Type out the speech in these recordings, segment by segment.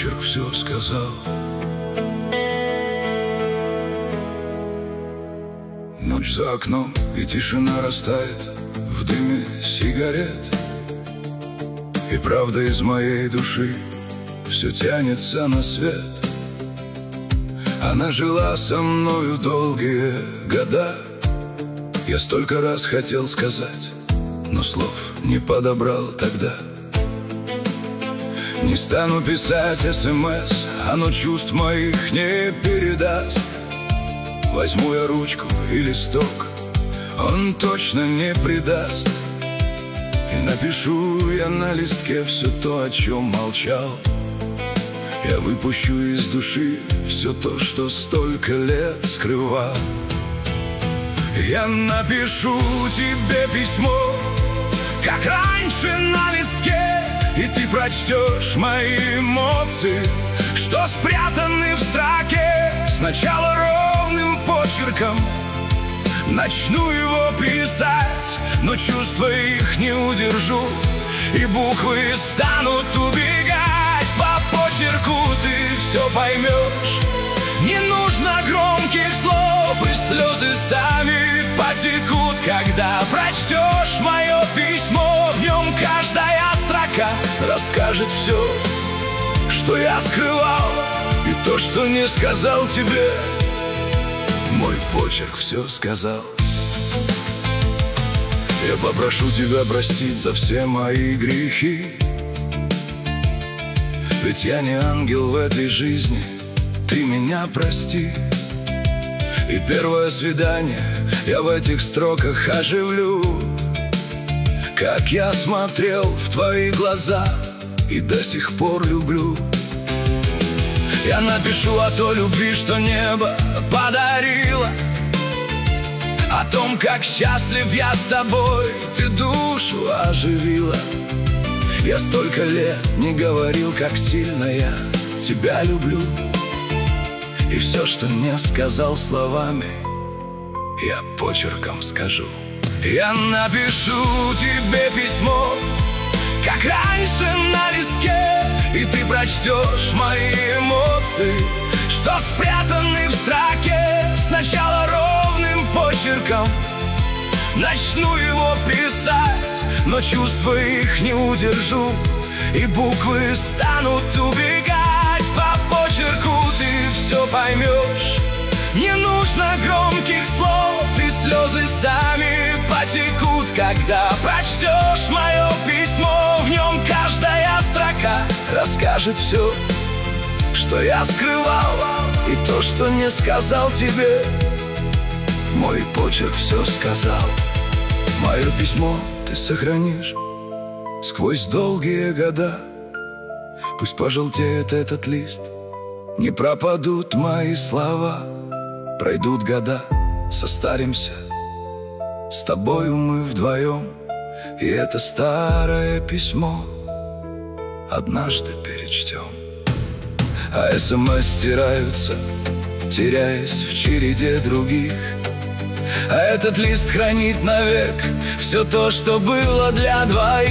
почерк все сказал. Ночь за окном, и тишина растает в дыме сигарет. И правда из моей души все тянется на свет. Она жила со мною долгие года. Я столько раз хотел сказать, но слов не подобрал тогда. Не стану писать СМС, оно чувств моих не передаст. Возьму я ручку и листок, он точно не предаст. И напишу я на листке все то, о чем молчал. Я выпущу из души все то, что столько лет скрывал. Я напишу тебе письмо, как раньше на листке, и ты прочтешь мои эмоции, что спрятаны в строке. Сначала ровным почерком начну его писать, но чувства их не удержу, и буквы станут убегать. По почерку ты все поймешь, не нужно громких слов, и слезы сами потекут, когда прочтешь мое письмо. В нем каждая строка расскажет все, что я скрывал, и то, что не сказал тебе. Мой почерк все сказал. Я попрошу тебя простить за все мои грехи, ведь я не ангел в этой жизни, ты меня прости. И первое свидание я в этих строках оживлю, как я смотрел в твои глаза и до сих пор люблю. Я напишу о той любви, что небо подарило, о том, как счастлив я с тобой, ты душу оживила. Я столько лет не говорил, как сильно я тебя люблю, и все, что не сказал словами, я почерком скажу. Я напишу тебе письмо, как раньше на листке, и ты прочтешь мои эмоции, что спрятаны в строке. Сначала ровным почерком начну его писать, но чувства их не удержу, и буквы станут убегать. По почерку ты все поймешь, не нужно громких слов, и слезы сами потекут, когда прочтешь мое письмо. В нем каждая строка расскажет все, что я скрывал, и то, что не сказал тебе. Мой почерк все сказал. Мое письмо ты сохранишь сквозь долгие года. Пусть пожелтеет этот лист, не пропадут мои слова. Пройдут года, состаримся, с тобою мы вдвоем, и это старое письмо однажды перечтем. А СМС стираются, теряясь в череде других, а этот лист хранит навек все то, что было для двоих.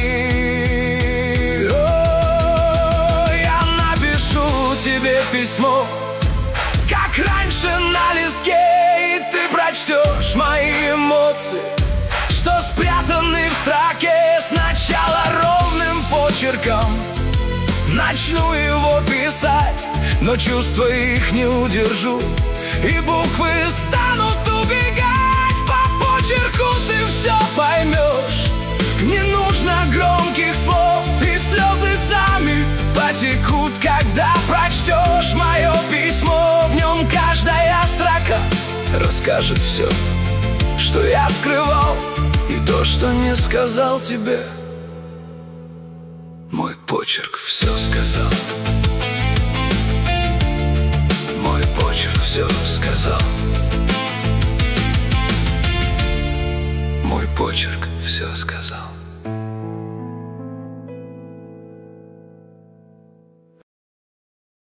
О, я напишу тебе письмо, как раньше на листке, и ты прочтешь мои эмоции, что спрятаны в строке. Сначала ровным почерком начну его писать, но чувства их не удержу, и буквы станут убегать. По почерку ты все поймешь, не нужно громких слов, и слезы сами потекут, когда прочтешь мое письмо. В нем каждая строка расскажет все, что я скрывал, и то, что не сказал тебе. Мой почерк все сказал. Мой почерк все сказал. Мой почерк все сказал.